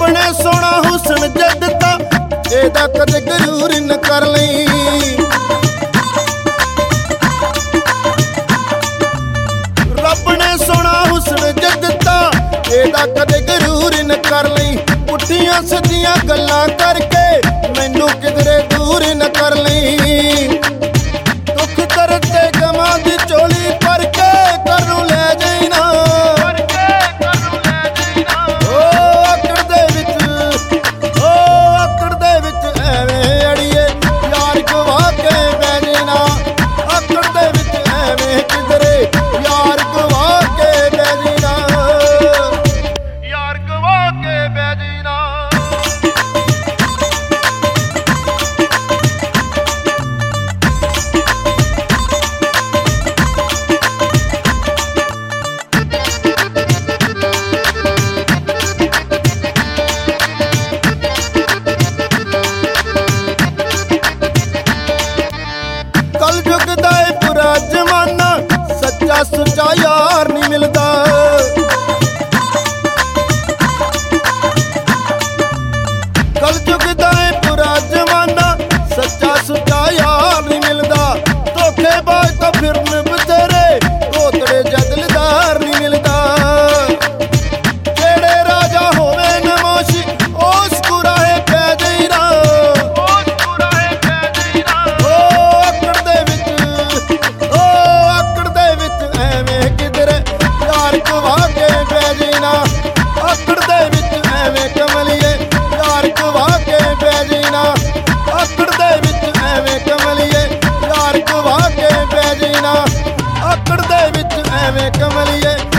ने सोना हुसन जदता एदा कदे गरूर न कर लई। रब ने सोना हुसन जदता एदा कदे गरूर न कर लई। पुठियां सदियां गल्लां करके मैनू किधरे दूर न कर लई। दुख दर्द ते गमां दी झोली भर के घरों ले जाई ना। सच्चा सुच्चा यार नहीं मिलता। कलयुग दा पूरा जमाना सच्चा सुच्चा यार नहीं मिलता। धोखेबाज तो फिरन बथेरे कोतड़े जदलदार नहीं मिलता। जेड़े राजा होवे नमोशी उस कुराहे पै जाई ना। आकड़ दे विच एवें कमलिए